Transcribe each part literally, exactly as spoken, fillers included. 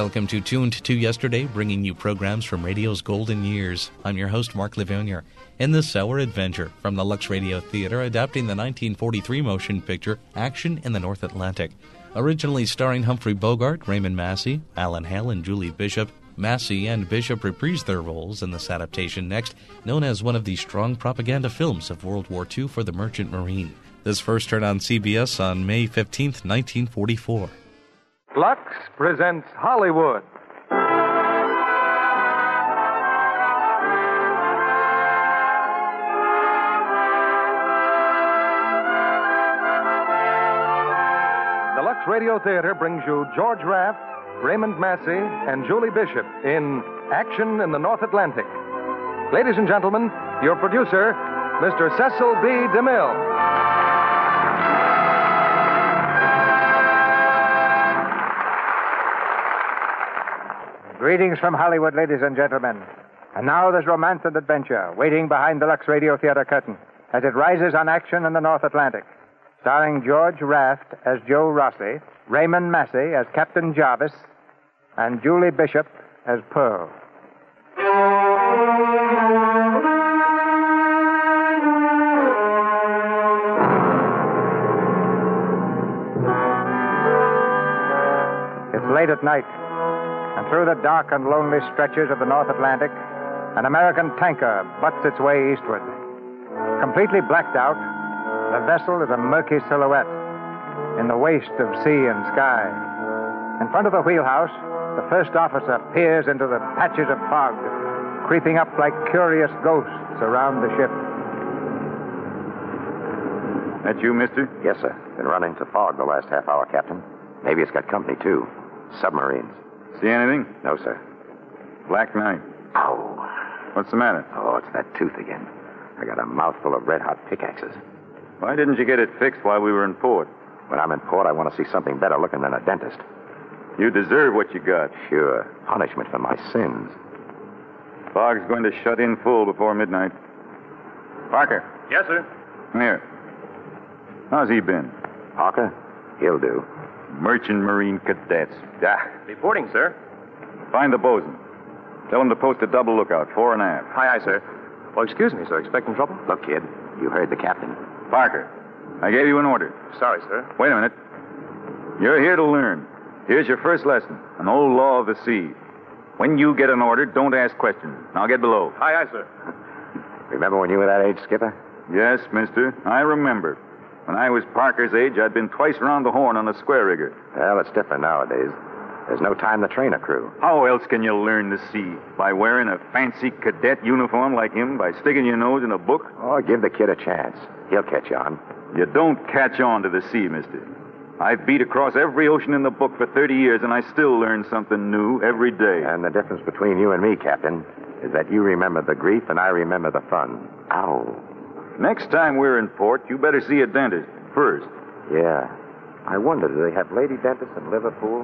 Welcome to Tuned to Yesterday, bringing you programs from radio's golden years. I'm your host, Mark Livonia. In this hour, adventure from the Lux Radio Theater, adapting the nineteen forty-three motion picture Action in the North Atlantic. Originally starring Humphrey Bogart, Raymond Massey, Alan Hale, and Julie Bishop, Massey and Bishop reprised their roles in this adaptation next, known as one of the strong propaganda films of World War Two for the Merchant Marine. This first aired on C B S on May fifteenth, nineteen forty-four. Lux presents Hollywood. The Lux Radio Theater brings you George Raft, Raymond Massey, and Julie Bishop in Action in the North Atlantic. Ladies and gentlemen, your producer, Mister Cecil B. DeMille. Greetings from Hollywood, ladies and gentlemen. And now there's romance and adventure waiting behind the Lux Radio Theater curtain as it rises on Action in the North Atlantic. Starring George Raft as Joe Rossi, Raymond Massey as Captain Jarvis, and Julie Bishop as Pearl. It's late at night. And through the dark and lonely stretches of the North Atlantic, an American tanker butts its way eastward. Completely blacked out, the vessel is a murky silhouette in the waste of sea and sky. In front of the wheelhouse, the first officer peers into the patches of fog, creeping up like curious ghosts around the ship. That you, mister? Yes, sir. Been running into fog the last half hour, Captain. Maybe it's got company, too. Submarines. See anything? No, sir. Black night. Ow. What's the matter? Oh, it's that tooth again. I got a mouthful of red-hot pickaxes. Why didn't you get it fixed while we were in port? When I'm in port, I want to see something better looking than a dentist. You deserve what you got. Sure. Punishment for my sins. Fog's going to shut in full before midnight. Parker. Yes, sir. Come here. How's he been? Parker? He'll do. Merchant Marine cadets. Ah. Reporting, sir. Find the bosun. Tell him to post a double lookout, fore and aft. Aye, aye, sir. Well, excuse me, sir. Expecting trouble? Look, kid, you heard the captain. Parker, I gave you an order. Sorry, sir. Wait a minute. You're here to learn. Here's your first lesson, an old law of the sea. When you get an order, don't ask questions. Now get below. Aye, aye, sir. Remember when you were that age, Skipper? Yes, mister. I remember. When I was Parker's age, I'd been twice around the horn on a square rigger. Well, it's different nowadays. There's no time to train a crew. How else can you learn the sea? By wearing a fancy cadet uniform like him? By sticking your nose in a book? Oh, give the kid a chance. He'll catch on. You don't catch on to the sea, mister. I've beat across every ocean in the book for thirty years, and I still learn something new every day. And the difference between you and me, Captain, is that you remember the grief and I remember the fun. Ow. Next time we're in port, you better see a dentist first. Yeah. I wonder, do they have lady dentists in Liverpool?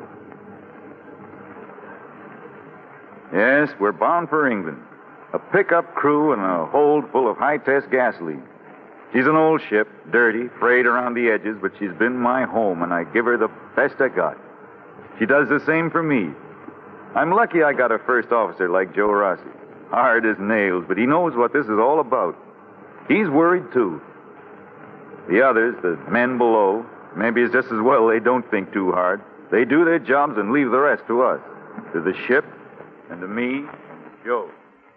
Yes, we're bound for England. A pickup crew and a hold full of high-test gasoline. She's an old ship, dirty, frayed around the edges, but she's been my home, and I give her the best I got. She does the same for me. I'm lucky I got a first officer like Joe Rossi. Hard as nails, but he knows what this is all about. He's worried, too. The others, the men below, maybe it's just as well they don't think too hard. They do their jobs and leave the rest to us. To the ship, and to me, Joe.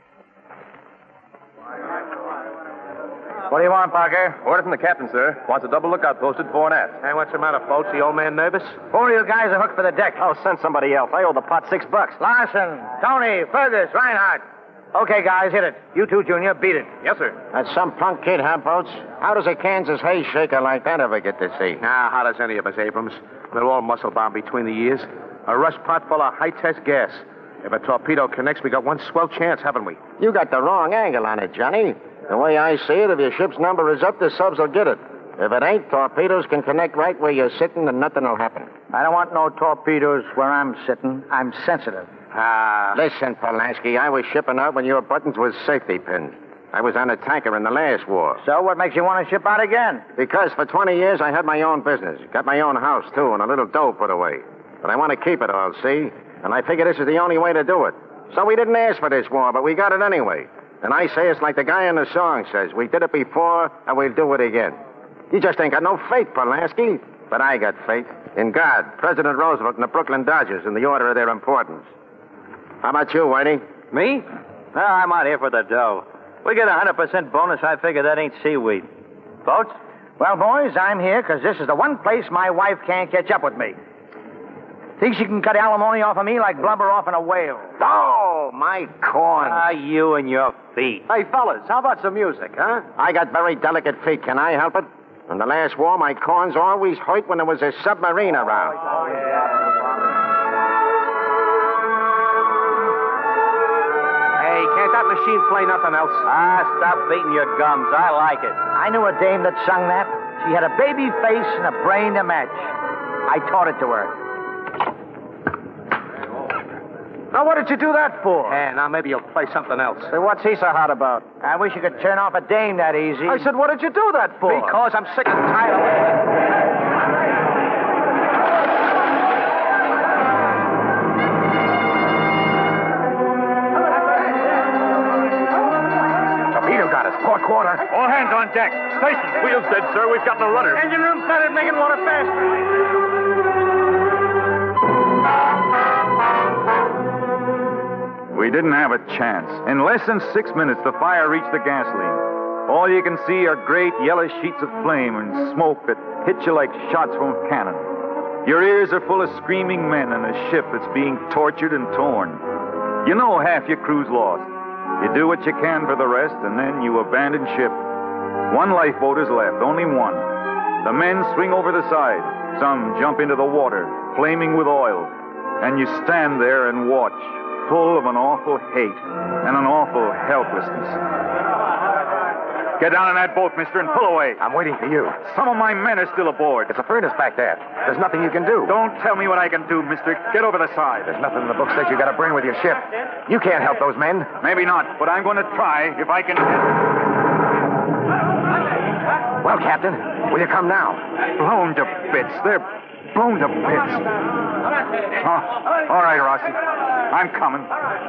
What do you want, Parker? Order from the captain, sir. Wants a double lookout posted fore and aft. Hey, what's the matter, folks? The old man nervous? Four of you guys are hooked for the deck. Oh, send somebody else. I owe the pot six bucks. Larson, Tony, Fergus, Reinhardt. Okay, guys, hit it. You two, Junior, beat it. Yes, sir. That's some punk kid, huh, Boats? How does a Kansas hay shaker like that ever get to sea? Now, how does any of us, Abrams? We're all muscle-bound between the years. A rush pot full of high-test gas. If a torpedo connects, we got one swell chance, haven't we? You got the wrong angle on it, Johnny. The way I see it, if your ship's number is up, the subs will get it. If it ain't, torpedoes can connect right where you're sitting and nothing will happen. I don't want no torpedoes where I'm sitting. I'm sensitive. Ah. Listen, Polanski, I was shipping out when your buttons was safety pins. I was on a tanker in the last war. So what makes you want to ship out again? Because for twenty years I had my own business. Got my own house, too, and a little dough put away. But I want to keep it all, see? And I figure this is the only way to do it. So we didn't ask for this war, but we got it anyway. And I say it's like the guy in the song says. We did it before, and we'll do it again. You just ain't got no faith, Pulaski. But I got faith. In God, President Roosevelt, and the Brooklyn Dodgers in the order of their importance. How about you, Whitey? Me? No, I'm out here for the dough. We get a one hundred percent bonus. I figure that ain't seaweed. Boats? Well, boys, I'm here because this is the one place my wife can't catch up with me. Thinks she can cut alimony off of me like blubber off in a whale. Oh, my corn. Ah, you and your feet. Hey, fellas, how about some music, huh? I got very delicate feet. Can I help it? In the last war, my corns always hurt when there was a submarine around. Hey, can't that machine play nothing else? Ah, stop beating your gums. I like it. I knew a dame that sung that. She had a baby face and a brain to match. I taught it to her. Now, what did you do that for? Yeah, now maybe you'll play something else. Hey, what's he so hot about? I wish you could turn off a dame that easy. I said, what did you do that for? Because I'm sick and tired of it. Torpedo got us. Port quarter. All hands on deck. Station. Wheels dead, sir. We've got no rudder. Engine room flooded, making water faster. We didn't have a chance. In less than six minutes, the fire reached the gasoline. All you can see are great yellow sheets of flame and smoke that hit you like shots from a cannon. Your ears are full of screaming men and a ship that's being tortured and torn. You know half your crew's lost. You do what you can for the rest, and then you abandon ship. One lifeboat is left, only one. The men swing over the side. Some jump into the water, flaming with oil. And you stand there and watch, full of an awful hate and an awful helplessness. Get down in that boat, mister, and pull away. I'm waiting for you. Some of my men are still aboard. It's a furnace back there. There's nothing you can do. Don't tell me what I can do, mister. Get over the side. There's nothing in the book says you got to bring with your ship. You can't help those men. Maybe not, but I'm going to try if I can. Well, Captain, will you come now? Blown to bits. They're blown to bits. Oh, all right, Rossi. I'm coming.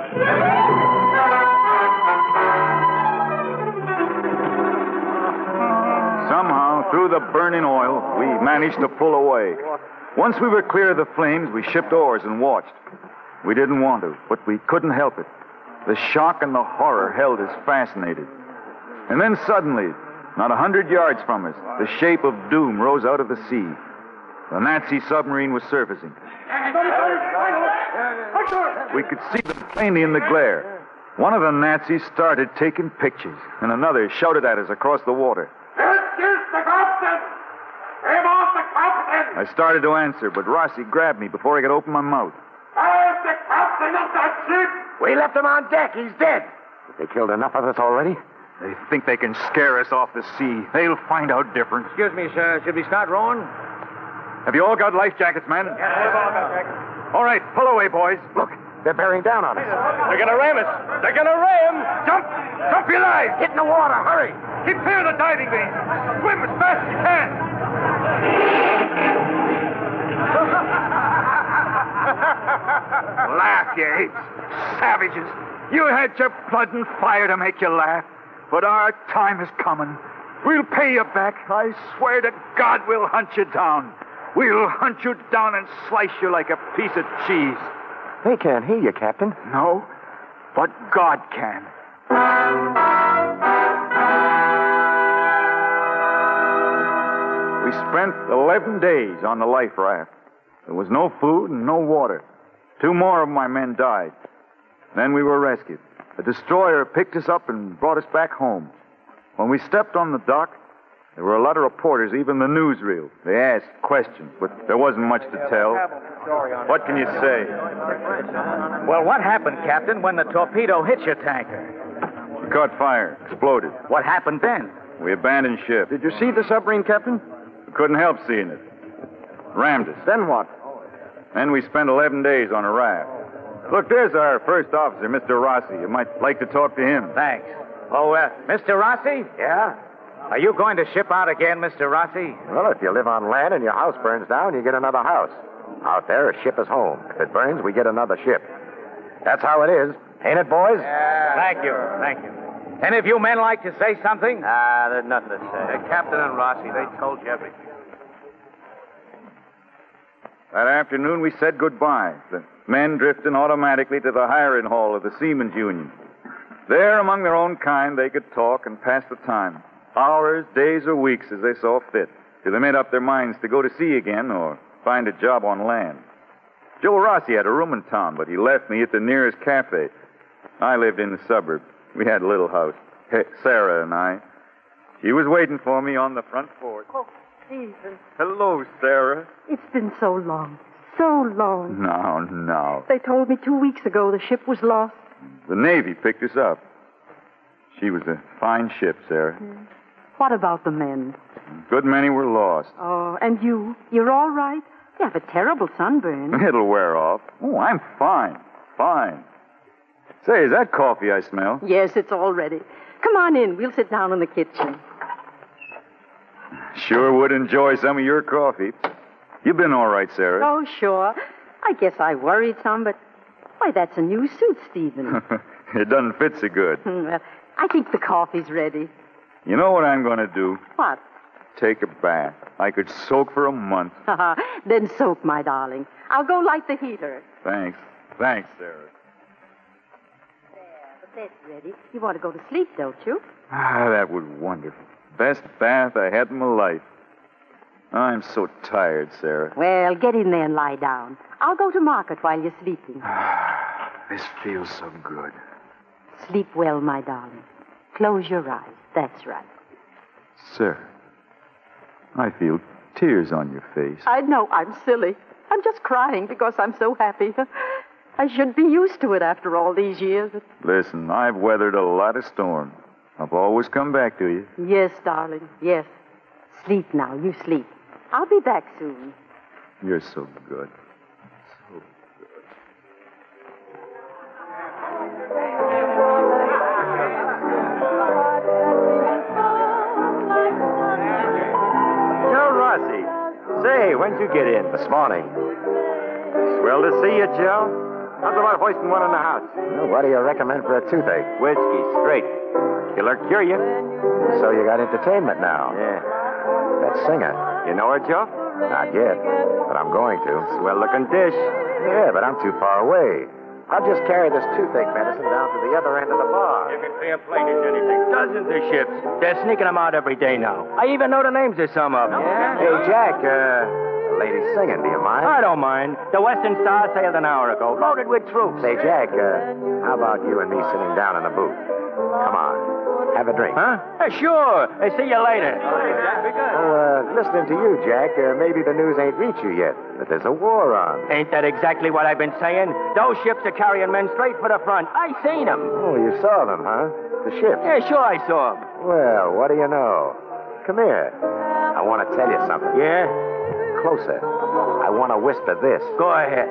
Somehow, through the burning oil, we managed to pull away. Once we were clear of the flames, we shipped oars and watched. We didn't want to, but we couldn't help it. The shock and the horror held us fascinated. And then suddenly, not a hundred yards from us, the shape of doom rose out of the sea. The Nazi submarine was surfacing. We could see them plainly in the glare. One of the Nazis started taking pictures, and another shouted at us across the water. I started to answer, but Rossi grabbed me before I could open my mouth. We left him on deck. He's dead. They killed enough of us already? They think they can scare us off the sea. They'll find out different. Excuse me, sir. Should we start rowing? Have you all got life jackets, men? Yeah, we've all got jackets. All right, pull away, boys. Look, they're bearing down on us. They're going to ram us. They're going to ram. Jump. Jump your lives. Get in the water. Hurry. Keep clear of the diving beams. Swim as fast as you can. Laugh, you apes. Savages. You had your blood and fire to make you laugh. But our time is coming. We'll pay you back. I swear to God we'll hunt you down. We'll hunt you down and slice you like a piece of cheese. They can't hear you, Captain. No, but God can. We spent eleven days on the life raft. There was no food and no water. Two more of my men died. Then we were rescued. A destroyer picked us up and brought us back home. When we stepped on the dock, there were a lot of reporters, even the newsreel. They asked questions, but there wasn't much to tell. What can you say? Well, what happened, Captain, when the torpedo hit your tanker? It caught fire, exploded. What happened then? We abandoned ship. Did you see the submarine, Captain? We couldn't help seeing it. Rammed us. Then what? Then we spent eleven days on a raft. Look, there's our first officer, Mister Rossi. You might like to talk to him. Thanks. Oh, uh, Mister Rossi? Yeah? Are you going to ship out again, Mister Rossi? Well, if you live on land and your house burns down, you get another house. Out there, a ship is home. If it burns, we get another ship. That's how it is. Ain't it, boys? Yeah. Thank you. Thank you. Any of you men like to say something? Ah, there's nothing to say. The captain and Rossi, they told you everything. That afternoon, we said goodbye. The men drifting automatically to the hiring hall of the Seamen's Union. There, among their own kind, they could talk and pass the time. Hours, days, or weeks as they saw fit, till they made up their minds to go to sea again or find a job on land. Joe Rossi had a room in town, but he left me at the nearest cafe. I lived in the suburbs. We had a little house, Sarah and I. She was waiting for me on the front porch. Oh, Stephen. Hello, Sarah. It's been so long. So long. No, no. They told me two weeks ago the ship was lost. The Navy picked us up. She was a fine ship, Sarah. Mm. What about the men? A good many were lost. Oh, and you? You're all right? You have a terrible sunburn. It'll wear off. Oh, I'm fine. Fine. Say, is that coffee I smell? Yes, it's all ready. Come on in. We'll sit down in the kitchen. Sure would enjoy some of your coffee. You've been all right, Sarah. Oh, sure. I guess I worried some, but... Why, that's a new suit, Stephen. It doesn't fit so good. Well, I think the coffee's ready. You know what I'm going to do? What? Take a bath. I could soak for a month. Then soak, my darling. I'll go light the heater. Thanks. Thanks, Sarah. There, the bed's ready. You want to go to sleep, don't you? Ah, that was wonderful. Best bath I had in my life. I'm so tired, Sarah. Well, get in there and lie down. I'll go to market while you're sleeping. This feels so good. Sleep well, my darling. Close your eyes. That's right. Sarah, I feel tears on your face. I know I'm silly. I'm just crying because I'm so happy. I should be used to it after all these years. Listen, I've weathered a lot of storms. I've always come back to you. Yes, darling, yes. Sleep now, you sleep. I'll be back soon. You're so good. So good. Joe Rossi. Say, when'd you get in? This morning. Swell to see you, Joe. How's about hoisting one in the house? Well, what do you recommend for a toothache? Whiskey, straight. Killer cure you. So you got entertainment now. Yeah. That singer. You know her, Joe? Not yet, but I'm going to. Swell-looking dish. Yeah, but I'm too far away. I'll just carry this toothache medicine down to the other end of the bar. If it's fair play to anything. Dozens of ships. They're sneaking them out every day now. I even know the names of some of them. Yeah? Hey, Jack, uh, the lady's singing. Do you mind? I don't mind. The Western Star sailed an hour ago, loaded with troops. Say, Jack, uh, how about you and me sitting down in the booth? Come on. Have a drink. Huh? Uh, sure. Uh, see you later. Oh, uh, listening to you, Jack, uh, maybe the news ain't reached you yet, but there's a war on. Ain't that exactly what I've been saying? Those ships are carrying men straight for the front. I seen them. Oh, you saw them, huh? The ships? Yeah, sure I saw them. Well, what do you know? Come here. I want to tell you something. Yeah? Closer. I want to whisper this. Go ahead.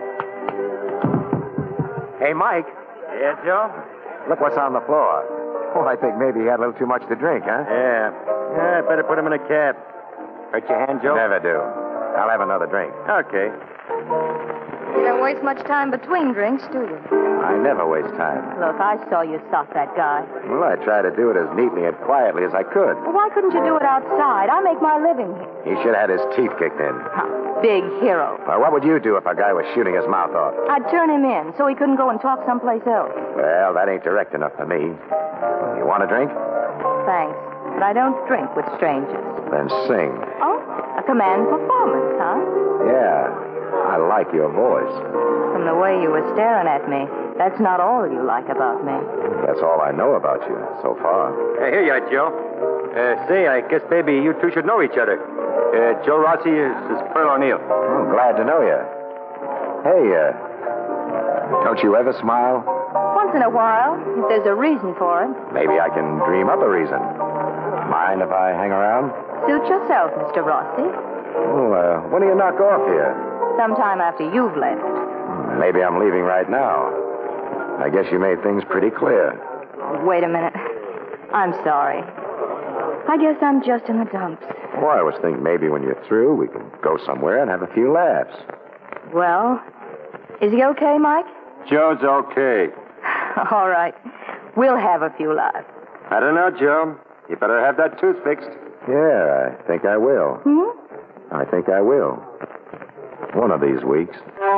Hey, Mike. Yeah, Joe? Look what's on the floor. Oh, I think maybe he had a little too much to drink, huh? Yeah. Yeah, better put him in a cab. Hurt your hand, Joe? Never do. I'll have another drink. Okay. You don't waste much time between drinks, do you? I never waste time. Look, I saw you stop that guy. Well, I try to do it as neatly and quietly as I could. Well, why couldn't you do it outside? I make my living here. He should have had his teeth kicked in. Huh. Big hero. Well, what would you do if a guy was shooting his mouth off? I'd turn him in so he couldn't go and talk someplace else. Well, that ain't direct enough for me. You want a drink? Thanks, but I don't drink with strangers. Then sing. Oh, a command performance, huh? Yeah, I like your voice. From the way you were staring at me, that's not all you like about me. That's all I know about you so far. Hey, here you are, Joe. Uh, say, I guess maybe you two should know each other. Uh, Joe Rossi is, is Pearl O'Neill. I'm glad to know you. Hey, uh, don't you ever smile? Once in a while, if there's a reason for it. Maybe I can dream up a reason. Mind if I hang around? Suit yourself, Mister Rossi. Oh, uh, when do you knock off here? Sometime after you've left. Maybe I'm leaving right now. I guess you made things pretty clear. Oh, wait a minute. I'm sorry. I guess I'm just in the dumps. Oh, I was thinking maybe when you're through, we can go somewhere and have a few laughs. Well, is he okay, Mike? Joe's okay. All right. We'll have a few laughs. I don't know, Joe. You better have that tooth fixed. Yeah, I think I will. Hmm? I think I will. One of these weeks.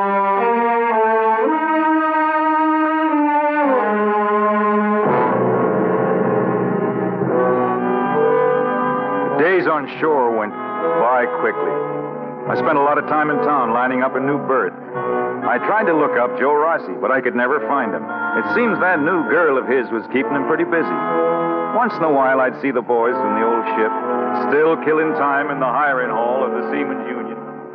The days on shore went by quickly. I spent a lot of time in town lining up a new berth. I tried to look up Joe Rossi, but I could never find him. It seems that new girl of his was keeping him pretty busy. Once in a while, I'd see the boys from the old ship still killing time in the hiring hall of the Seamen's Union.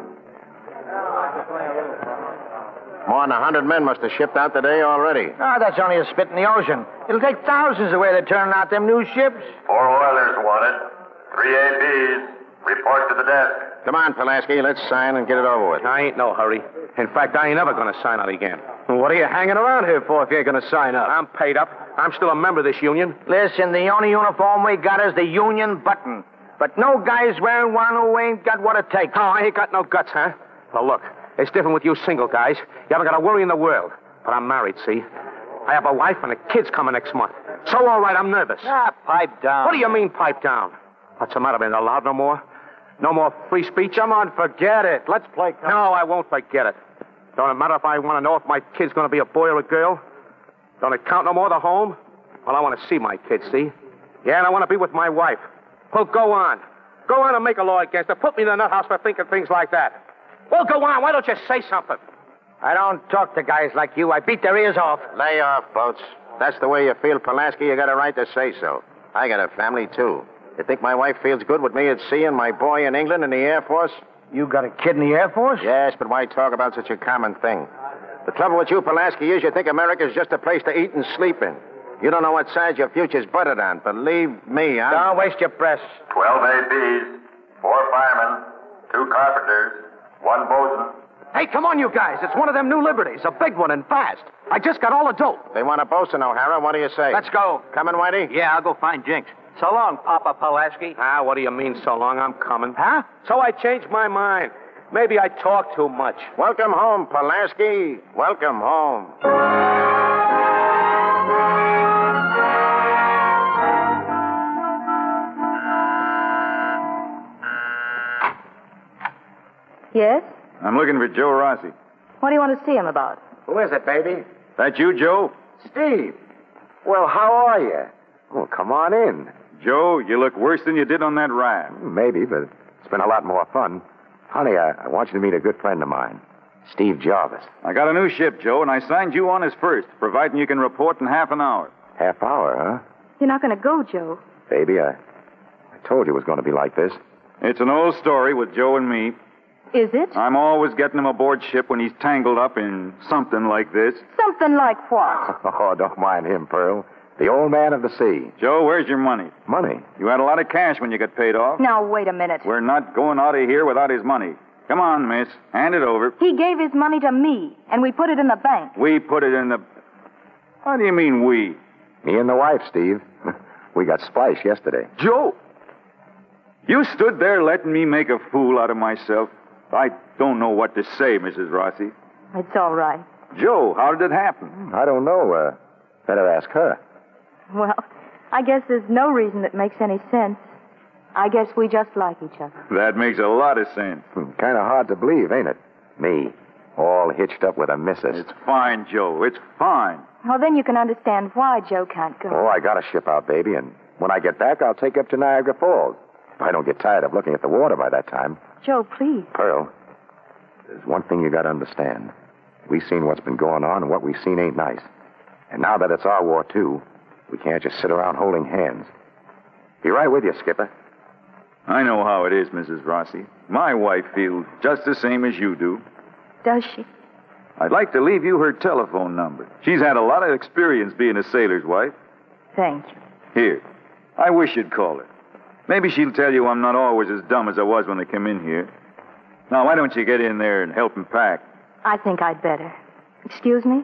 More than a hundred men must have shipped out today already. Oh, that's only a spit in the ocean. It'll take thousands away to turn out them new ships. Four oilers wanted. Three A Bs. Report to the desk. Come on, Pulaski, let's sign and get it over with. I ain't no hurry. In fact, I ain't ever going to sign out again. What are you hanging around here for if you ain't going to sign up? I'm paid up. I'm still a member of this union. Listen, the only uniform we got is the union button. But no guy's wearing one who ain't got what it takes. Oh, I ain't got no guts, huh? Well, look, it's different with you single guys. You haven't got a worry in the world. But I'm married, see? I have a wife and the kids coming next month. So, all right, I'm nervous. Ah, pipe down. What do you mean, pipe down? What's the matter? Ain't allowed no more? No more free speech? Come on, forget it. Let's play. No, I won't forget it. Don't it matter if I want to know if my kid's going to be a boy or a girl? Don't it count no more, the home? Well, I want to see my kids, see? Yeah, and I want to be with my wife. Well, go on. Go on and make a law against her. Put me in the nut house for thinking things like that. Well, go on. Why don't you say something? I don't talk to guys like you. I beat their ears off. Lay off, Boats. That's the way you feel, Pulaski. You got a right to say so. I got a family, too. You think my wife feels good with me at sea and my boy in England in the Air Force? You got a kid in the Air Force? Yes, but why talk about such a common thing? The trouble with you, Pulaski, is you think America's just a place to eat and sleep in. You don't know what side your future's buttered on. Believe me, I'm... Don't waste your breath. Twelve A Bs, four firemen, two carpenters, one bosun. Hey, come on, you guys. It's one of them new liberties, a big one and fast. I just got all the dope. They want a bosun, O'Hara. What do you say? Let's go. Coming, Whitey? Yeah, I'll go find Jinx. So long, Papa Pulaski. Ah, what do you mean so long? I'm coming. Huh? So I changed my mind. Maybe I talk too much. Welcome home, Pulaski. Welcome home. Yes? I'm looking for Joe Rossi. What do you want to see him about? Who is it, baby? That you, Joe? Steve. Well, how are you? Well, come on in. Joe, you look worse than you did on that raft. Maybe, but it's been a lot more fun. Honey, I, I want you to meet a good friend of mine, Steve Jarvis. I got a new ship, Joe, and I signed you on as first, providing you can report in half an hour. Half hour, huh? You're not going to go, Joe. Baby, I, I told you it was going to be like this. It's an old story with Joe and me. Is it? I'm always getting him aboard ship when he's tangled up in something like this. Something like what? Oh, don't mind him, Pearl. The old man of the sea. Joe, where's your money? Money? You had a lot of cash when you got paid off. Now, wait a minute. We're not going out of here without his money. Come on, miss. Hand it over. He gave his money to me, and we put it in the bank. We put it in the... What do you mean, we? Me and the wife, Steve. We got spliced yesterday. Joe! You stood there letting me make a fool out of myself. I don't know what to say, Missus Rossi. It's all right. Joe, how did it happen? I don't know. Uh, better ask her. Well, I guess there's no reason that makes any sense. I guess we just like each other. That makes a lot of sense. Kind of hard to believe, ain't it? Me, all hitched up with a missus. It's fine, Joe. It's fine. Well, then you can understand why Joe can't go. Oh, I got to ship out, baby, and when I get back, I'll take you up to Niagara Falls. If I don't get tired of looking at the water by that time. Joe, please. Pearl, there's one thing you got to understand. We've seen what's been going on, and what we've seen ain't nice. And now that it's our war, too, we can't just sit around holding hands. Be right with you, Skipper. I know how it is, Missus Rossi. My wife feels just the same as you do. Does she? I'd like to leave you her telephone number. She's had a lot of experience being a sailor's wife. Thank you. Here. I wish you'd call her. Maybe she'll tell you I'm not always as dumb as I was when I came in here. Now, why don't you get in there and help him pack? I think I'd better. Excuse me?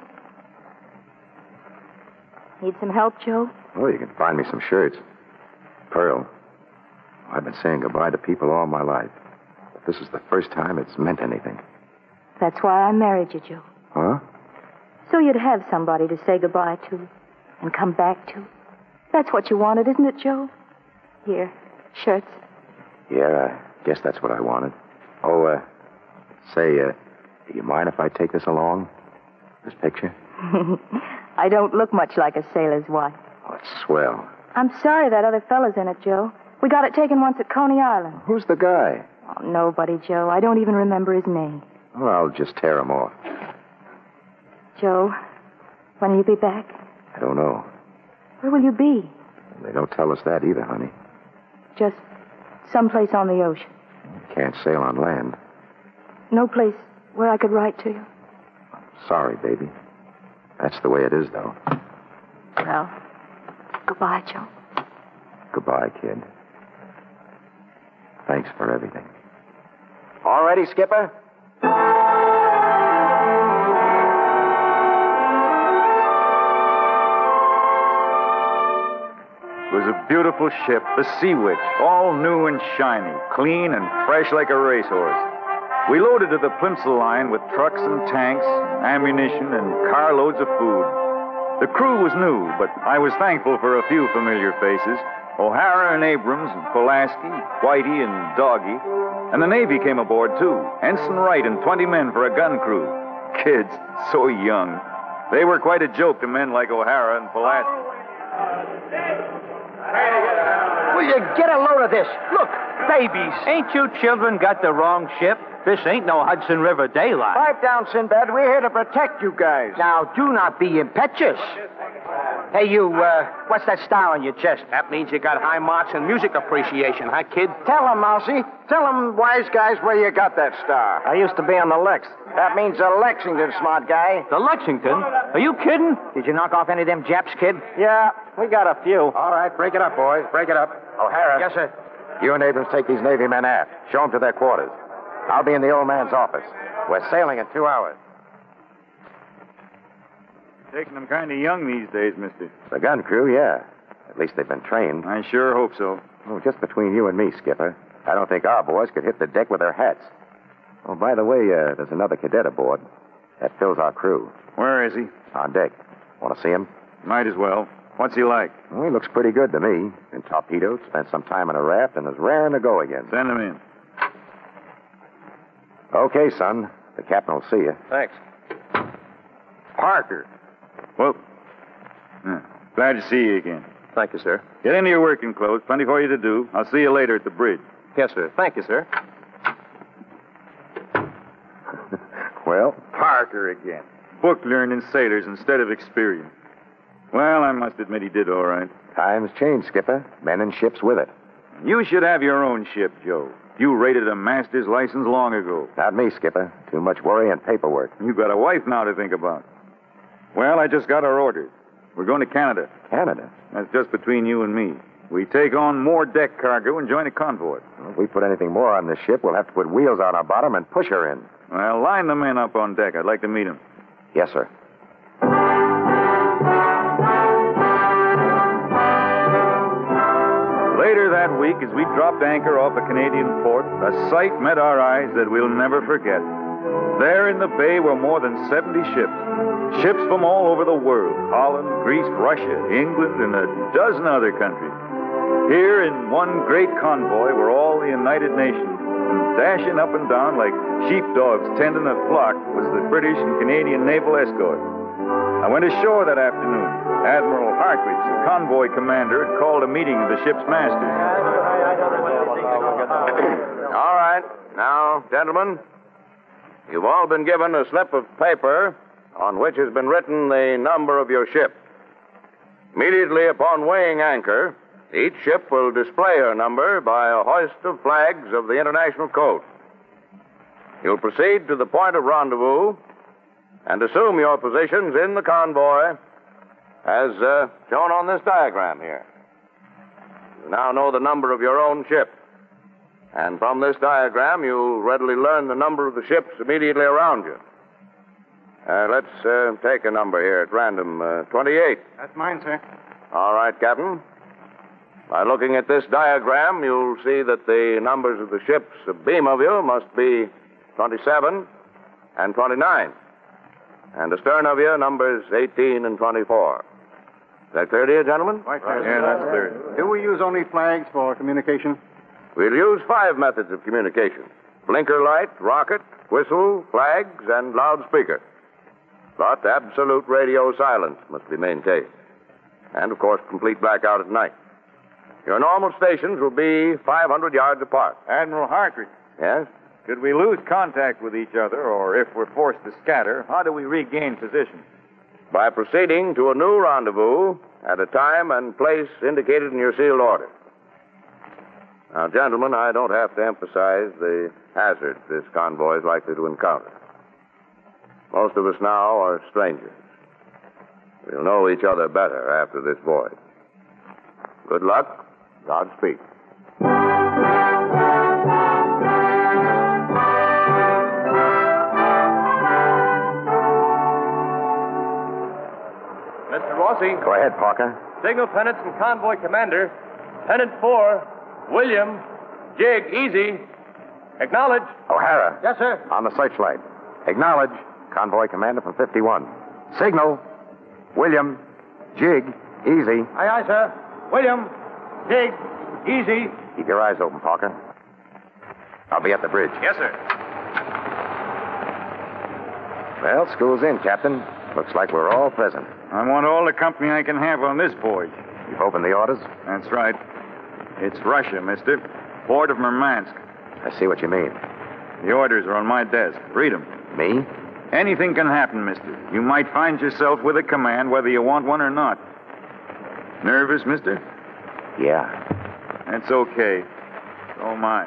Need some help, Joe? Oh, you can find me some shirts. Pearl, I've been saying goodbye to people all my life. But this is the first time it's meant anything. That's why I married you, Joe. Huh? So you'd have somebody to say goodbye to and come back to. That's what you wanted, isn't it, Joe? Here, shirts. Yeah, I guess that's what I wanted. Oh, uh, say, uh, do you mind if I take this along? This picture? I don't look much like a sailor's wife. Oh, it's swell. I'm sorry that other fella's in it, Joe. We got it taken once at Coney Island. Who's the guy? Oh, nobody, Joe. I don't even remember his name. Well, I'll just tear him off. Joe, when will you be back? I don't know. Where will you be? They don't tell us that either, honey. Just someplace on the ocean. Can't sail on land. No place where I could write to you. Sorry, baby. That's the way it is, though. Well, goodbye, Joe. Goodbye, kid. Thanks for everything. All ready, Skipper? It was a beautiful ship, the Sea Witch, all new and shiny, clean and fresh like a racehorse. We loaded to the Plimsoll line with trucks and tanks, ammunition, and carloads of food. The crew was new, but I was thankful for a few familiar faces. O'Hara and Abrams and Pulaski, Whitey and Doggy. And the Navy came aboard, too. Ensign Wright and twenty men for a gun crew. Kids, so young. They were quite a joke to men like O'Hara and Pulaski. Will you get a load of this? Look, babies. Ain't you children got the wrong ship? This ain't no Hudson River daylight. Pipe down, Sinbad. We're here to protect you guys. Now, do not be impetuous. Hey, you, uh, what's that star on your chest? That means you got high marks in music appreciation, huh, kid? Tell them, Mousy. Tell them, wise guys, where you got that star. I used to be on the Lex. That means a Lexington, smart guy. The Lexington? Are you kidding? Did you knock off any of them Japs, kid? Yeah, we got a few. All right, break it up, boys. Break it up. O'Hara. Yes, sir. You and Abrams take these Navy men aft. Show them to their quarters. I'll be in the old man's office. We're sailing in two hours. Taking them kind of young these days, mister. The gun crew, yeah. At least they've been trained. I sure hope so. Oh, just between you and me, Skipper, I don't think our boys could hit the deck with their hats. Oh, by the way, uh, there's another cadet aboard. That fills our crew. Where is he? On deck. Want to see him? Might as well. What's he like? Well, he looks pretty good to me. Been torpedoed, spent some time in a raft, and is raring to go again. Send him in. Okay, son. The captain will see you. Thanks. Parker. Well, yeah, glad to see you again. Thank you, sir. Get into your working clothes. Plenty for you to do. I'll see you later at the bridge. Yes, sir. Thank you, sir. Well? Parker again. Book learning sailors instead of experience. Well, I must admit he did all right. Times change, Skipper. Men and ships with it. You should have your own ship, Joe. You rated a master's license long ago. Not me, Skipper. Too much worry and paperwork. You've got a wife now to think about. Well, I just got our orders. We're going to Canada. Canada? That's just between you and me. We take on more deck cargo and join a convoy. Well, if we put anything more on this ship, we'll have to put wheels on our bottom and push her in. Well, line the men up on deck. I'd like to meet them. Yes, sir. Later that week, as we dropped anchor off a Canadian port, a sight met our eyes that we'll never forget. There in the bay were more than seventy ships. Ships from all over the world. Holland, Greece, Russia, England, and a dozen other countries. Here in one great convoy were all the United Nations. And dashing up and down like sheepdogs tending a flock was the British and Canadian naval escort. I went ashore that afternoon. Admiral Hartridge, the convoy commander, had called a meeting of the ship's masters. All right. Now, gentlemen, you've all been given a slip of paper on which has been written the number of your ship. Immediately upon weighing anchor, each ship will display her number by a hoist of flags of the International Code. You'll proceed to the point of rendezvous and assume your positions in the convoy as uh, shown on this diagram here. You now know the number of your own ship. And from this diagram, you'll readily learn the number of the ships immediately around you. Uh, let's uh, take a number here at random. Uh, twenty-eight. That's mine, sir. All right, Captain. By looking at this diagram, you'll see that the numbers of the ships abeam of you must be twenty-seven, and twenty-nine. And astern of you, numbers eighteen and twenty-four. Is that clear to you, gentlemen? Right, Yeah, that's clear. Do we use only flags for communication? We'll use five methods of communication. Blinker light, rocket, whistle, flags, and loudspeaker. But absolute radio silence must be maintained. And, of course, complete blackout at night. Your normal stations will be five hundred yards apart. Admiral Hartridge, Yes? should we lose contact with each other, or if we're forced to scatter, how do we regain position? By proceeding to a new rendezvous at a time and place indicated in your sealed order. Now, gentlemen, I don't have to emphasize the hazards this convoy is likely to encounter. Most of us now are strangers. We'll know each other better after this voyage. Good luck. Godspeed. Mister Rossi. Go ahead, Parker. Signal Pennants and Convoy Commander. Pennant four, William, Jig, easy. Acknowledge. O'Hara. Yes, sir. On the searchlight. Acknowledge. Convoy commander from fifty-one. Signal. William. Jig. Easy. Aye, aye, sir. William, Jig, easy. Keep your eyes open, Parker. I'll be at the bridge. Yes, sir. Well, school's in, Captain. Looks like we're all present. I want all the company I can have on this voyage. You've opened the orders? That's right. It's Russia, mister. Port of Murmansk. I see what you mean. The orders are on my desk. Read them. Me? Anything can happen, mister. You might find yourself with a command whether you want one or not. Nervous, mister? Yeah. That's okay. So am I.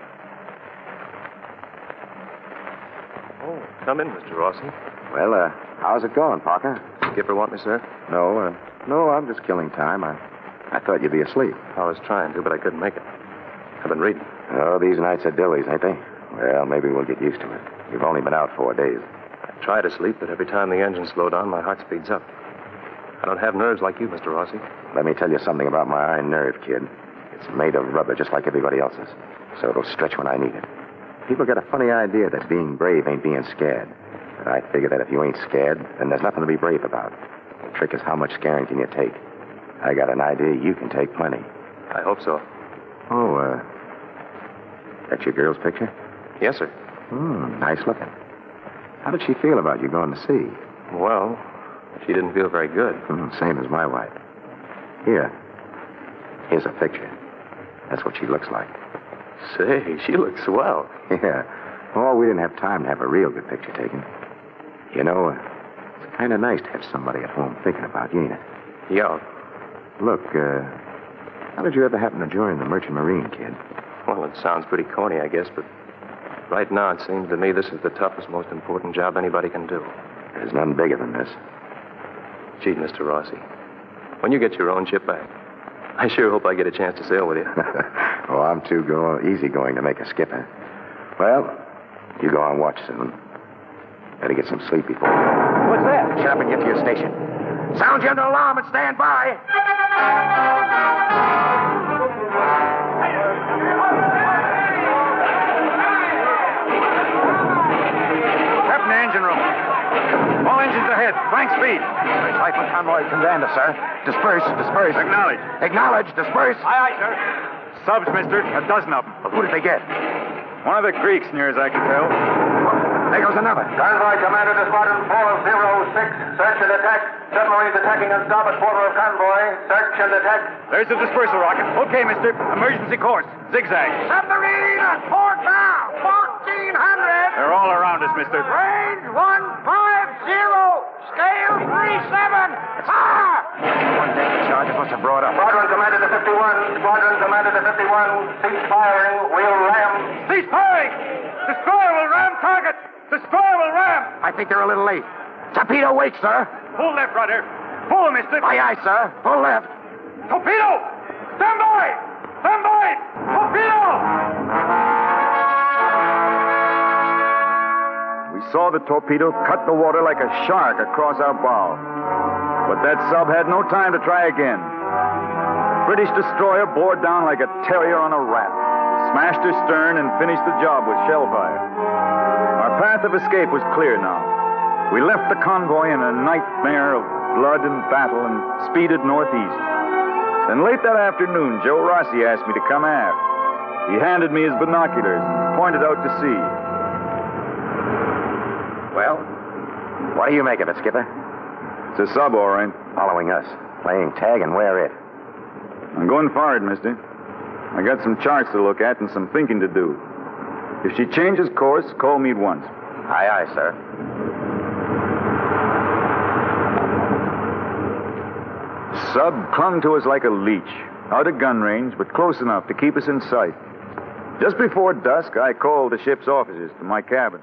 Oh, come in, Mister Rossi. Well, uh, how's it going, Parker? Skipper want me, sir? No, uh, no, I'm just killing time. I, I thought you'd be asleep. I was trying to, but I couldn't make it. I've been reading. Oh, these nights are dillies, ain't they? Well, maybe we'll get used to it. You've only been out four days. I try to sleep, but every time the engines slow down, my heart speeds up. I don't have nerves like you, Mister Rossi. Let me tell you something about my iron nerve, kid. It's made of rubber just like everybody else's, so it'll stretch when I need it. People get a funny idea that being brave ain't being scared. But I figure that if you ain't scared, then there's nothing to be brave about. The trick is how much scaring can you take. I got an idea you can take plenty. I hope so. Oh, uh, that's your girl's picture? Yes, sir. Hmm, nice looking. How did she feel about you going to sea? Well, she didn't feel very good. Hmm, same as my wife. Here. Here's a picture. That's what she looks like. Say, she looks swell. Yeah. Oh, we didn't have time to have a real good picture taken. You know, uh, it's kind of nice to have somebody at home thinking about you, ain't it? Yeah. Look, uh, how did you ever happen to join the Merchant Marine, kid? Well, it sounds pretty corny, I guess, but right now it seems to me this is the toughest, most important job anybody can do. There's none bigger than this. Gee, Mister Rossi, when you get your own ship back, I sure hope I get a chance to sail with you. Oh, I'm too go- easygoing to make a skipper. Well, you go on watch soon. Better get some sleep before. What's that? Shut up and get to your station. Sound your alarm and stand by. Captain, the engine room. All engines ahead. Flank speed. Rifle convoy commander, sir. Disperse, disperse. Acknowledge. Acknowledge, disperse. Aye, aye, sir. Subs, mister. A dozen of them. Well, who did they get? One of the Greeks, near as I can tell. There goes another. Convoy Commander to Squadron four oh six. Search and attack. Submarines attacking and stop at quarter of convoy. Search and attack. There's the dispersal rocket. Okay, mister. Emergency course. Zigzag. Submarine at port now. fourteen hundred. They're all around us, mister. Range one five zero. Scale three seven. Fire! One deck the charges must have brought up. Squadron Commander to fifty-one. Squadron Commander to fifty-one. Cease firing. We'll ram. Cease firing! Destroyer will ram target! Destroyer will ram! I think they're a little late. Torpedo wait, sir. Full left rudder. Full, mister. Aye, aye, sir. Full left. Torpedo! Stand by! Stand by! Torpedo! We saw the torpedo cut the water like a shark across our bow. But that sub had no time to try again. The British destroyer bore down like a terrier on a rat, smashed her stern, and finished the job with shell fire. Our path of escape was clear now. We left the convoy in a nightmare of blood and battle and speeded northeast. Then late that afternoon, Joe Rossi asked me to come aft. He handed me his binoculars and pointed out to sea. Well, what do you make of it, Skipper? It's a sub, all right. Following us. Playing tag, and where it? I'm going forward, mister. I got some charts to look at and some thinking to do. If she changes course, call me at once. Aye, aye, sir. Sub clung to us like a leech, out of gun range, but close enough to keep us in sight. Just before dusk, I called the ship's officers to my cabin.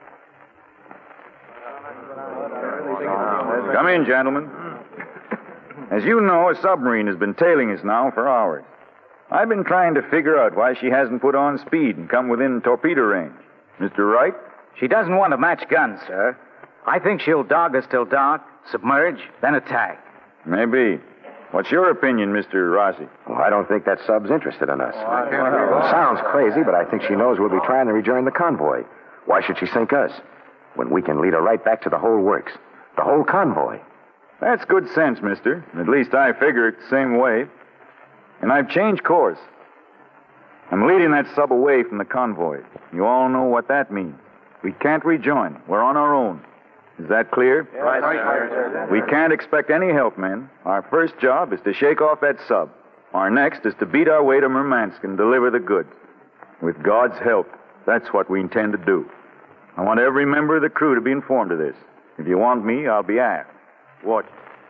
Come in, gentlemen. As you know, a submarine has been tailing us now for hours. I've been trying to figure out why she hasn't put on speed and come within torpedo range. Mister Wright? She doesn't want to match guns, sir. I think she'll dog us till dark, submerge, then attack. Maybe. What's your opinion, Mister Rossi? Well, I don't think that sub's interested in us. It sounds crazy, but I think she knows we'll be trying to rejoin the convoy. Why should she sink us? When we can lead her right back to the whole works. The whole convoy. That's good sense, mister. At least I figure it the same way. And I've changed course. I'm leading that sub away from the convoy. You all know what that means. We can't rejoin. We're on our own. Is that clear? Right, sir. We can't expect any help, men. Our first job is to shake off that sub. Our next is to beat our way to Murmansk and deliver the goods. With God's help, that's what we intend to do. I want every member of the crew to be informed of this. If you want me, I'll be aft. Watch.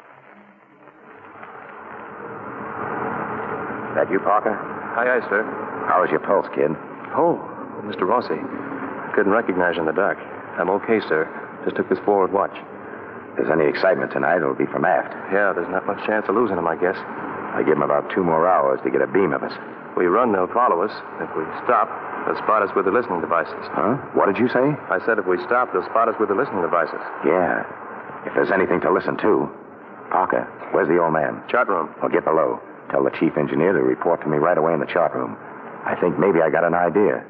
That you, Parker? Aye, aye, sir. How's your pulse, kid? Oh, Mister Rossi. I couldn't recognize you in the dark. I'm okay, sir. Just took this forward watch. If there's any excitement tonight, it'll be from aft. Yeah, there's not much chance of losing him, I guess. I give them about two more hours to get a beam of us. If we run, they'll follow us. If we stop, they'll spot us with the listening devices. Huh? What did you say? I said if we stop, they'll spot us with the listening devices. Yeah. If there's anything to listen to. Parker, where's the old man? Chart room. Well, get below. Tell the chief engineer to report to me right away in the chart room. I think maybe I got an idea.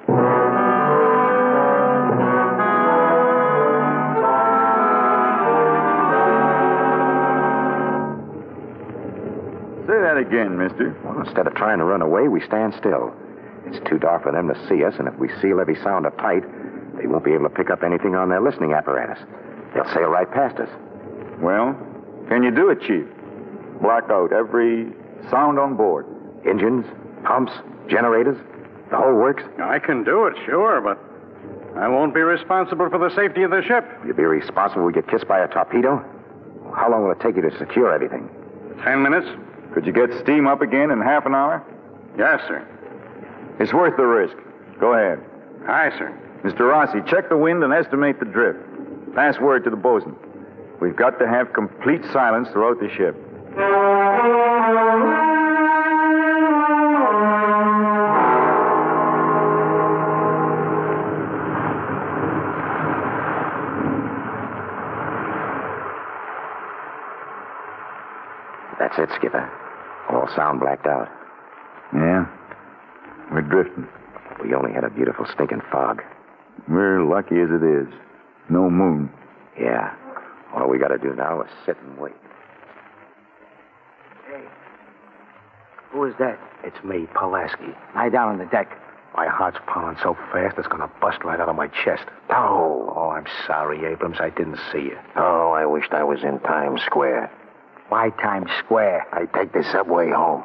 Say that again, mister. Well, instead of trying to run away, we stand still. It's too dark for them to see us, and if we seal every sound up tight, they won't be able to pick up anything on their listening apparatus. They'll sail right past us. Well, can you do it, Chief? Block out every sound on board. Engines, pumps, generators, the whole works? I can do it, sure, but I won't be responsible for the safety of the ship. You'll be responsible if we get kissed by a torpedo? How long will it take you to secure everything? Ten minutes. Could you get steam up again in half an hour? Yes, sir. It's worth the risk. Go ahead. Aye, sir. Mister Rossi, check the wind and estimate the drift. Pass word to the bosun. We've got to have complete silence throughout the ship. That's it, Skipper. All sound blacked out. Yeah? We're drifting. We only had a beautiful stinking fog. We're lucky as it is. No moon. Yeah. All we got to do now is sit and wait. Hey. Who is that? It's me, Pulaski. Lie down on the deck. My heart's pounding so fast it's going to bust right out of my chest. Oh, oh, I'm sorry, Abrams. I didn't see you. Oh, I wished I was in Times Square. Why Times Square? I take the subway home.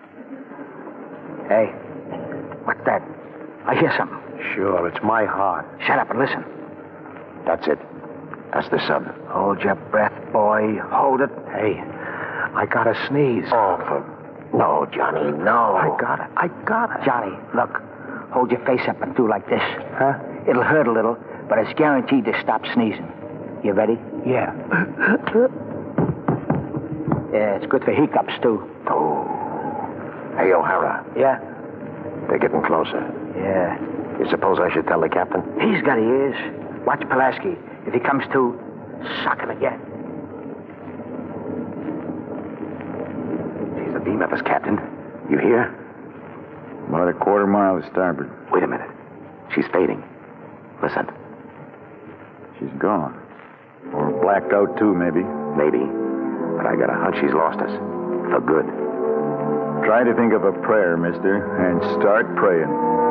Hey, what's that? I hear something. Sure, it's my heart. Shut up and listen. That's it. That's the sub. Hold your breath, boy. Hold it. Hey, I got to sneeze. Oh, for... No, Johnny, no. I got it. I got it. Johnny, look. Hold your face up and do like this. Huh? It'll hurt a little, but it's guaranteed to stop sneezing. You ready? Yeah. Yeah, it's good for hiccups, too. Oh. Hey, O'Hara. Yeah? They're getting closer. Yeah. You suppose I should tell the captain? He's got ears. Watch Pulaski. If he comes to, sock him again. She's a beam of us, Captain. You hear? About a quarter mile to starboard. Wait a minute. She's fading. Listen. she's gone. Or blacked out, too, maybe. Maybe. But I got a hunch she's lost us. For good. Try to think of a prayer, mister, and start praying.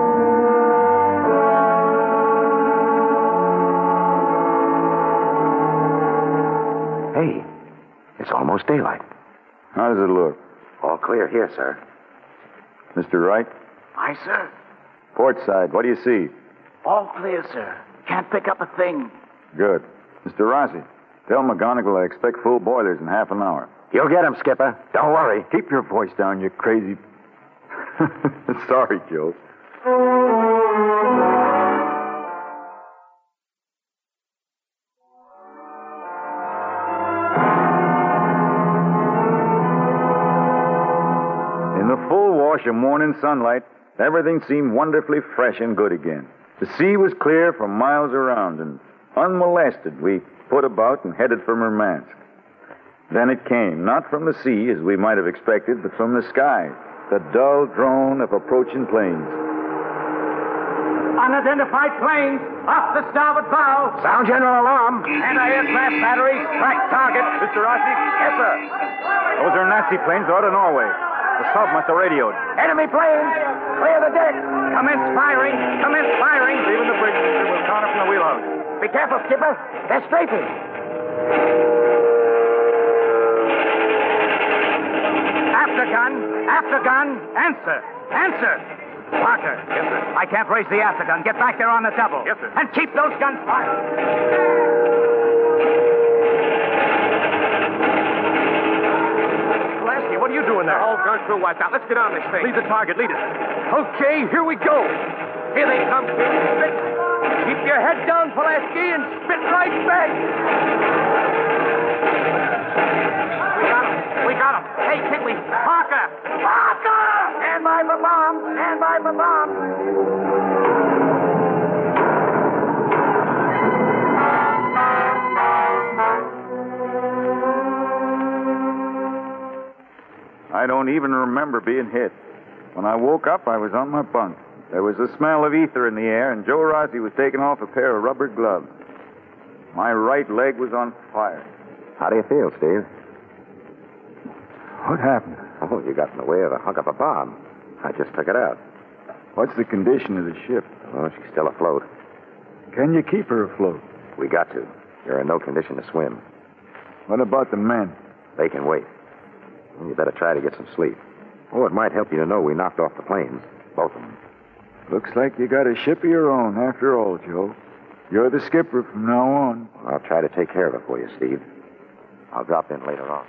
Hey, it's almost daylight. How does it look? All clear here, sir. Mister Wright? Aye, sir. Port side, what do you see? All clear, sir. Can't pick up a thing. Good. Mister Rossi, tell McGonigal I expect full boilers in half an hour. You'll get him, Skipper. Don't worry. Keep your voice down, you crazy... Sorry, Joe. In the full wash of morning sunlight, everything seemed wonderfully fresh and good again. The sea was clear for miles around, and unmolested, we put about and headed for Murmansk. Then it came, not from the sea, as we might have expected, but from the sky, the dull drone of approaching planes. Unidentified planes, off the starboard bow. Sound general alarm. Anti-aircraft batteries, track target. Mister Rossi? Yes, sir. Those are Nazi planes out of Norway. The sub must have radioed. Enemy planes, clear the deck. Commence firing, commence firing. Leaving the bridge, mister. We'll counter from the wheelhouse. Be careful, Skipper. They're strafing. Aftergun, aftergun, answer, answer. Parker. Yes, sir. I can't raise the aftergun. Get back there on the double. Yes, sir. And keep those guns fired. Lasky, what are you doing there? The whole gun crew wiped out. Let's get on this thing. Lead the target. Lead us. Okay, here we go. Here they come. Spit. Keep your head down, Pulaski, and spit right back. We got him. We got him. Hey, Kigley. Parker. Parker! Stand by for bomb. Stand by for bomb. I don't even remember being hit. When I woke up, I was on my bunk. There was the smell of ether in the air, and Joe Rossi was taking off a pair of rubber gloves. My right leg was on fire. How do you feel, Steve? What happened? Oh, you got in the way of a hunk of a bomb. I just took it out. What's the condition of the ship? Oh, she's still afloat. Can you keep her afloat? We got to. You're in no condition to swim. What about the men? They can wait. Well, you better try to get some sleep. Oh, it might help you to know we knocked off the planes. Both of them. Looks like you got a ship of your own, after all, Joe. You're the skipper from now on. I'll try to take care of it for you, Steve. I'll drop in later on.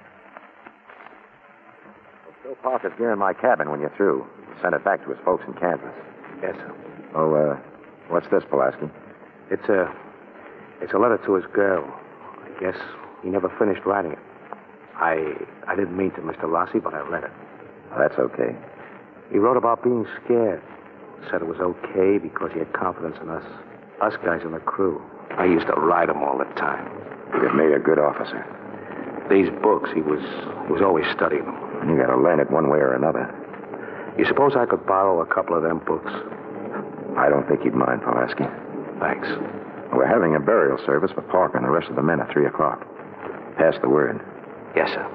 We'll still park his gear in my cabin when you're through. We'll send it back to his folks in Kansas. Yes, sir. Oh, uh, what's this, Pulaski? It's a, it's a letter to his girl. I guess he never finished writing it. I, I didn't mean to, Mister Rossi, but I read it. That's okay. He wrote about being scared. Said it was okay because he had confidence in us. Us guys in the crew. I used to ride him all the time. He'd have made a good officer. These books, he was he was always studying them. You gotta learn it one way or another. You suppose I could borrow a couple of them books? I don't think you'd mind, Pulaski. Thanks. We're having a burial service for Parker and the rest of the men at three o'clock. Pass the word. Yes, sir.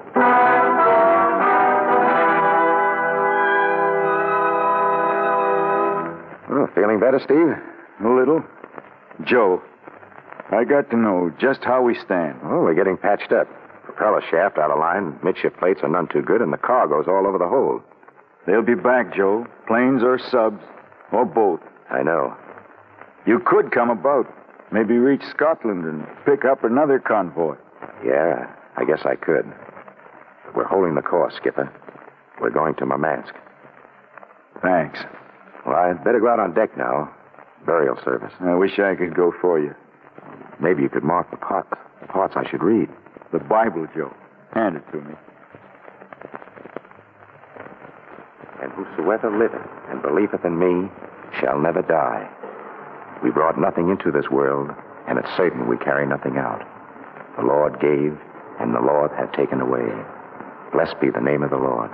Well, feeling better, Steve? A little. Joe, I got to know just how we stand. Oh, we're getting patched up. Propeller shaft out of line, midship plates are none too good, and the cargo's all over the hold. They'll be back, Joe. Planes or subs, or both. I know. You could come about. Maybe reach Scotland and pick up another convoy. Yeah, I guess I could. We're holding the course, Skipper. We're going to Murmansk. Thanks. Well, I'd better go out on deck now. Burial service. I wish I could go for you. Maybe you could mark the parts, the parts I should read. The Bible, Joe. Hand it to me. And whosoever liveth and believeth in me shall never die. We brought nothing into this world, and it's certain we carry nothing out. The Lord gave, and the Lord hath taken away. Blessed be the name of the Lord.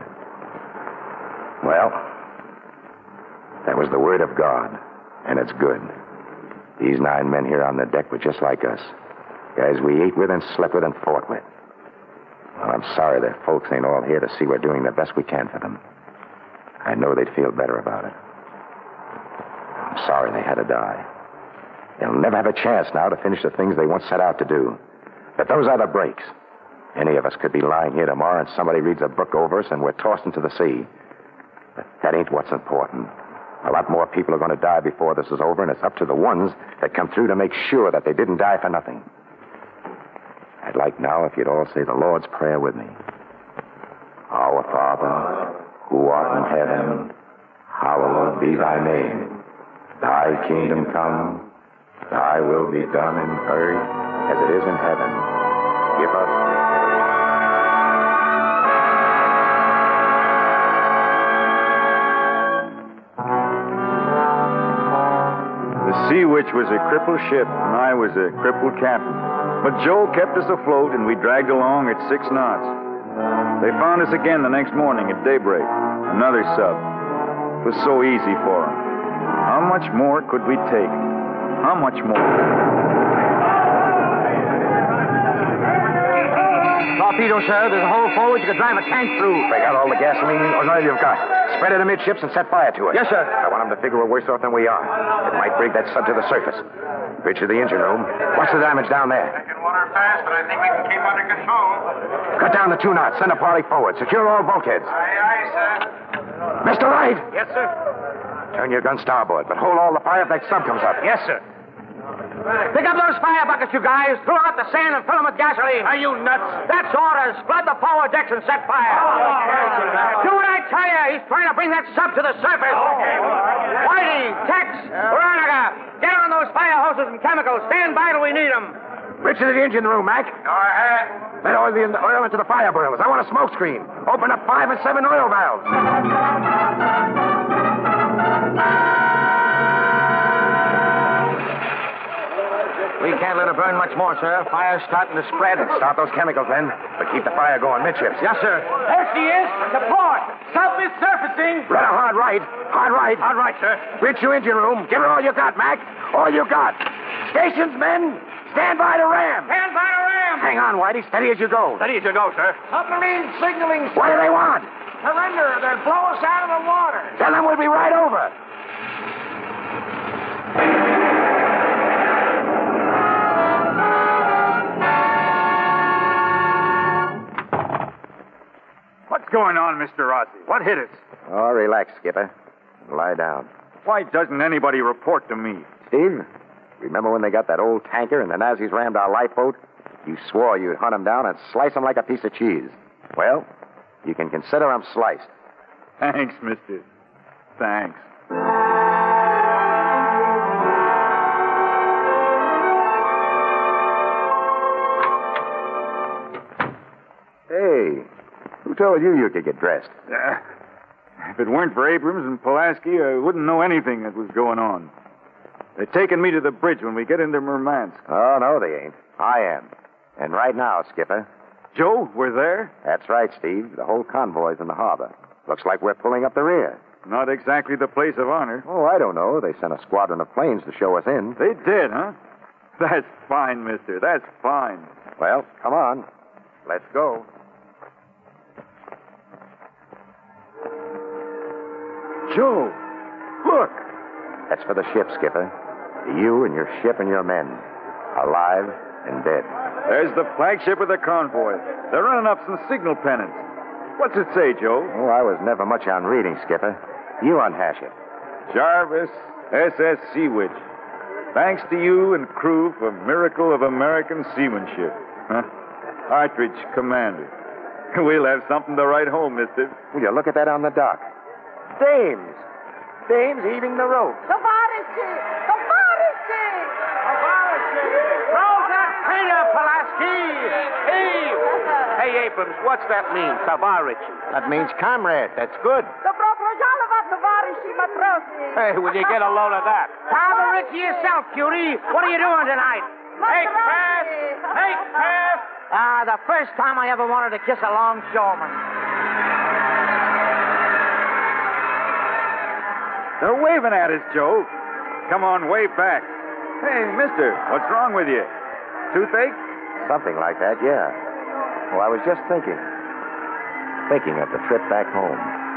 Well, that was the word of God, and it's good. These nine men here on the deck were just like us. Guys we ate with and slept with and fought with. Well, I'm sorry their folks ain't all here to see we're doing the best we can for them. I know they'd feel better about it. I'm sorry they had to die. They'll never have a chance now to finish the things they once set out to do. But those are the breaks. Any of us could be lying here tomorrow and somebody reads a book over us and we're tossed into the sea. But that ain't what's important. A lot more people are going to die before this is over, and it's up to the ones that come through to make sure that they didn't die for nothing. I'd like now if you'd all say the Lord's Prayer with me. Our Father, who art in heaven, hallowed be thy name. Thy kingdom come, thy will be done in earth as it is in heaven. Give us... The Sea Witch was a crippled ship, and I was a crippled captain. But Joe kept us afloat, and we dragged along at six knots. They found us again the next morning at daybreak. Another sub. It was so easy for them. How much more could we take? How much more? Torpedo, sir. There's a hole forward you could drive a tank through. Break out all the gasoline or oil you've got. Spread it amidships and set fire to it. Yes, sir. I want them to figure we're worse off than we are. It might bring that sub to the surface. Bridge to the engine room. What's the damage down there? Taking water fast, but I think we can keep under control. Cut down the two knots. Send a party forward. Secure all bulkheads. Aye, aye, sir. Mister Wright! Yes, sir. Turn your gun starboard, but hold all the fire if that sub comes up. Yes, sir. Pick up those fire buckets, you guys. Throw out the sand and fill them with gasoline. Are you nuts? That's orders. Flood the forward decks and set fire. Do what I tell you. He's trying to bring that sub to the surface. Whitey, Tex, Veronica, get on those fire hoses and chemicals. Stand by till we need them. Bridge to the engine room, Mac. Go ahead. Let oil, the oil into the fire burners. I want a smoke screen. Open up five and seven oil valves. We can't let it burn much more, sir. Fire's starting to spread. Start those chemicals, then. But keep the fire going midships. Yes, sir. There she is. To port. Sub is surfacing. Run a hard right. Hard right. Hard right, sir. Bridge to engine room. Give her all you got, Mac. All you got. Stations, men. Stand by to ram. Stand by to ram. Hang on, Whitey. Steady as you go. Steady as you go, sir. Submarine signaling. What do they want? Surrender. They'll blow us out of the water. Tell them we'll be right over. What's going on, Mister Rossi? What hit us? Oh, relax, Skipper. Lie down. Why doesn't anybody report to me? Steve, remember when they got that old tanker and the Nazis rammed our lifeboat? You swore you'd hunt them down and slice them like a piece of cheese. Well, you can consider them sliced. Thanks, mister. Thanks. Hey, who told you you could get dressed? Uh, if it weren't for Abrams and Pulaski, I wouldn't know anything that was going on. They're taking me to the bridge when we get into Murmansk. Oh, no, they ain't. I am. And right now, Skipper. Joe, we're there? That's right, Steve. The whole convoy's in the harbor. Looks like we're pulling up the rear. Not exactly the place of honor. Oh, I don't know. They sent a squadron of planes to show us in. They did, huh? That's fine, mister. That's fine. Well, come on. Let's go. Joe, look. That's for the ship, Skipper. You and your ship and your men. Alive and dead. There's the flagship of the convoy. They're running up some signal pennants. What's it say, Joe? Oh, I was never much on reading, Skipper. You unhash it. Jarvis, S S Sea Witch. Thanks to you and crew for miracle of American seamanship. Huh? Partridge, Commander. We'll have something to write home, mister. Will you look at that on the dock? Dames. Dames heaving the rope. Tavareschi! Tavareschi! Tavareschi! Throw that crater, Pulaski! Heave! Hey, Abrams, what's that mean, Tavareschi? That means comrade. That's good. Добро пожаловать, товарищи матросы! Hey, will you get a load of that? Tavareschi yourself, cutie. What are you doing tonight? Make fast! Make fast! Ah, the first time I ever wanted to kiss a longshoreman. They're waving at us, Joe. Come on, wave back. Hey, mister, what's wrong with you? Toothache? Something like that, yeah. Well, I was just thinking. Thinking of the trip back home.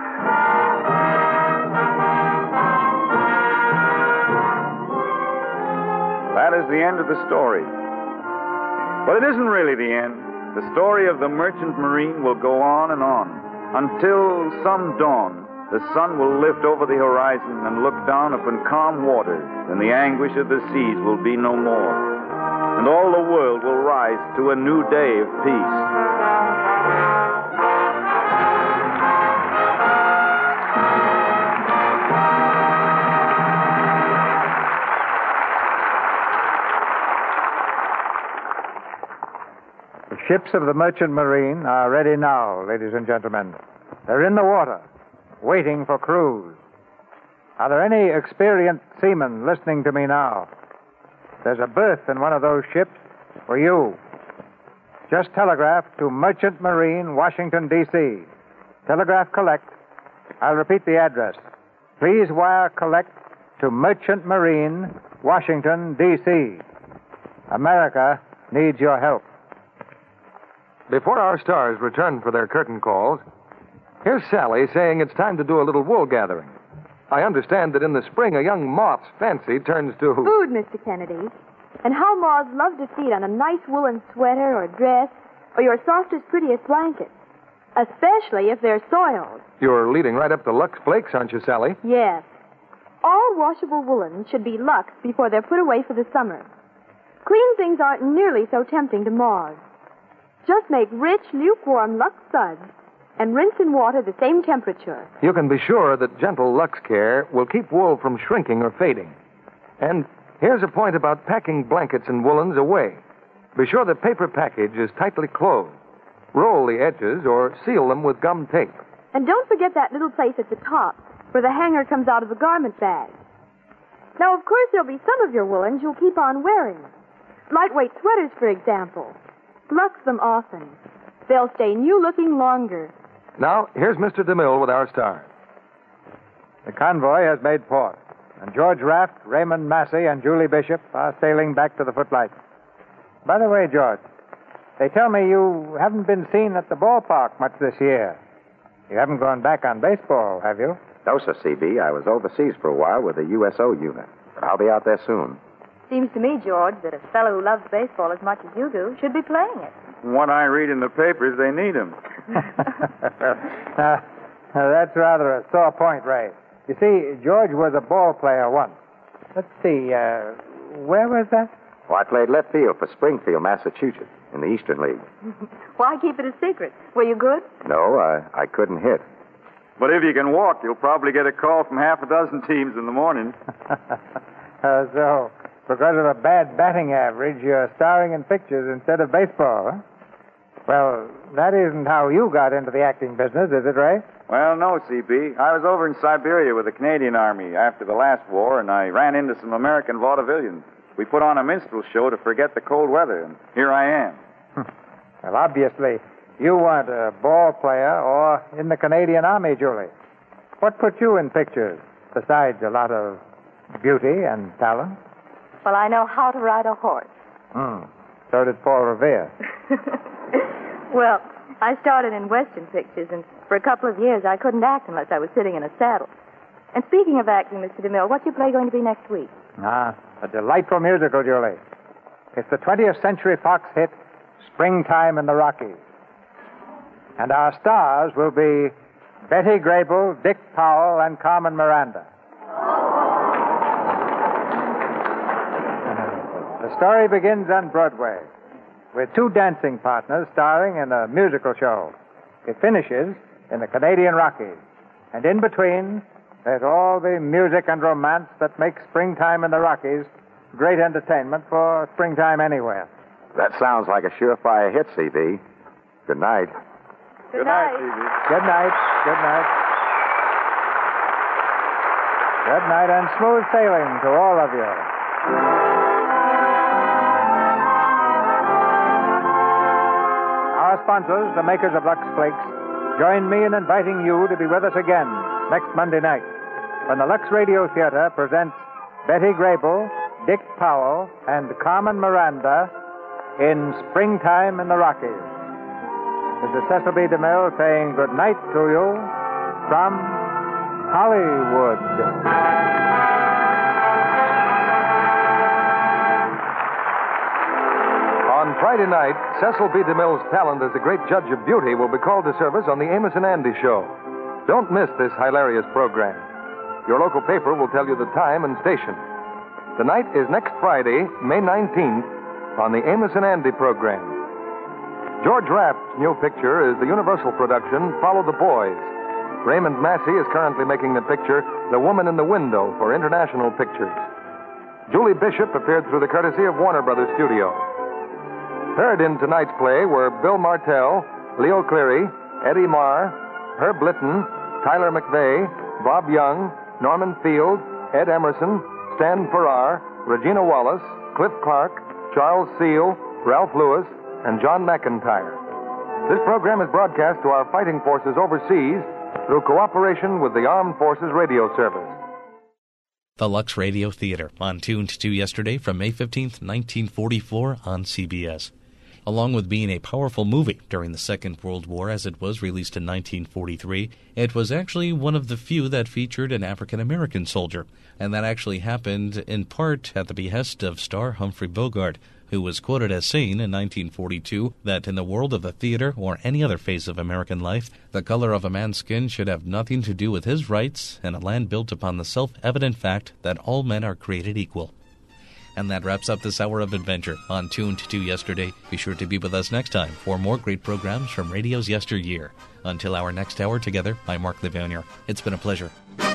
That is the end of the story. But it isn't really the end. The story of the merchant marine will go on and on until some dawn the sun will lift over the horizon and look down upon calm waters, and the anguish of the seas will be no more, and all the world will rise to a new day of peace. The ships of the Merchant Marine are ready now, ladies and gentlemen. They're in the water, waiting for crews. Are there any experienced seamen listening to me now? There's a berth in one of those ships for you. Just telegraph to Merchant Marine, Washington, D C Telegraph collect. I'll repeat the address. Please wire collect to Merchant Marine, Washington, D C America needs your help. Before our stars return for their curtain calls, here's Sally saying it's time to do a little wool gathering. I understand that in the spring, a young moth's fancy turns to... Food, Mister Kennedy. And how moths love to feed on a nice woolen sweater or dress or your softest, prettiest blanket. Especially if they're soiled. You're leading right up to Lux Flakes, aren't you, Sally? Yes. All washable woolens should be Lux before they're put away for the summer. Clean things aren't nearly so tempting to moths. Just make rich, lukewarm Lux suds and rinse in water the same temperature. You can be sure that gentle Lux Care will keep wool from shrinking or fading. And here's a point about packing blankets and woolens away. Be sure the paper package is tightly closed. Roll the edges or seal them with gum tape. And don't forget that little place at the top where the hanger comes out of the garment bag. Now, of course, there'll be some of your woolens you'll keep on wearing. Lightweight sweaters, for example. Lux them often. They'll stay new-looking longer. Now, here's Mister DeMille with our stars. The convoy has made port, and George Raft, Raymond Massey, and Julie Bishop are sailing back to the footlights. By the way, George, they tell me you haven't been seen at the ballpark much this year. You haven't gone back on baseball, have you? No, sir, C B. I was overseas for a while with the U S O unit. But I'll be out there soon. Seems to me, George, that a fellow who loves baseball as much as you do should be playing it. From what I read in the papers, they need him. uh, that's rather a sore point, Ray. You see, George was a ball player once. Let's see, uh, where was that? Well, I played left field for Springfield, Massachusetts, in the Eastern League. Why keep it a secret? Were you good? No, I, I couldn't hit. But if you can walk, you'll probably get a call from half a dozen teams in the morning. uh, so, because of a bad batting average, you're starring in pictures instead of baseball, huh? Well, that isn't how you got into the acting business, is it, Ray? Well, no, C B. I was over in Siberia with the Canadian Army after the last war, and I ran into some American vaudevillians. We put on a minstrel show to forget the cold weather, and here I am. Well, obviously, you weren't a ball player or in the Canadian Army, Julie. What put you in pictures, besides a lot of beauty and talent? Well, I know how to ride a horse. Hmm. So did Paul Revere. Well, I started in Western pictures, and for a couple of years I couldn't act unless I was sitting in a saddle. And speaking of acting, Mister DeMille, what's your play going to be next week? Ah, a delightful musical, Julie. It's the twentieth Century Fox hit, Springtime in the Rockies. And our stars will be Betty Grable, Dick Powell, and Carmen Miranda. The story begins on Broadway with two dancing partners starring in a musical show. It finishes in the Canadian Rockies. And in between, there's all the music and romance that makes Springtime in the Rockies great entertainment for springtime anywhere. That sounds like a surefire hit, C B. Good night. Good night. C B. Good night. Good night. Good night and smooth sailing to all of you. Our sponsors, the makers of Lux Flakes, join me in inviting you to be with us again next Monday night when the Lux Radio Theater presents Betty Grable, Dick Powell, and Carmen Miranda in Springtime in the Rockies. This is Cecil B. DeMille saying good night to you from Hollywood. On Friday night, Cecil B. DeMille's talent as a great judge of beauty will be called to service on the Amos and Andy Show. Don't miss this hilarious program. Your local paper will tell you the time and station. The night is next Friday, May nineteenth, on the Amos and Andy program. George Raft's new picture is the Universal production, Follow the Boys. Raymond Massey is currently making the picture, The Woman in the Window, for International Pictures. Julie Bishop appeared through the courtesy of Warner Brothers Studio. Heard in tonight's play were Bill Martell, Leo Cleary, Eddie Marr, Herb Litton, Tyler McVeigh, Bob Young, Norman Field, Ed Emerson, Stan Farrar, Regina Wallace, Cliff Clark, Charles Seal, Ralph Lewis, and John McIntyre. This program is broadcast to our fighting forces overseas through cooperation with the Armed Forces Radio Service. The Lux Radio Theater, on Tuned to yesterday from May fifteenth, nineteen forty-four on C B S. Along with being a powerful movie during the Second World War as it was released in nineteen forty-three, it was actually one of the few that featured an African-American soldier, and that actually happened in part at the behest of star Humphrey Bogart, who was quoted as saying in nineteen forty-two that in the world of the theater or any other phase of American life, the color of a man's skin should have nothing to do with his rights in a land built upon the self-evident fact that all men are created equal. And that wraps up this hour of adventure on Tuned to Yesterday. Be sure to be with us next time for more great programs from radio's yesteryear. Until our next hour together, I'm Mark Livounier. It's been a pleasure.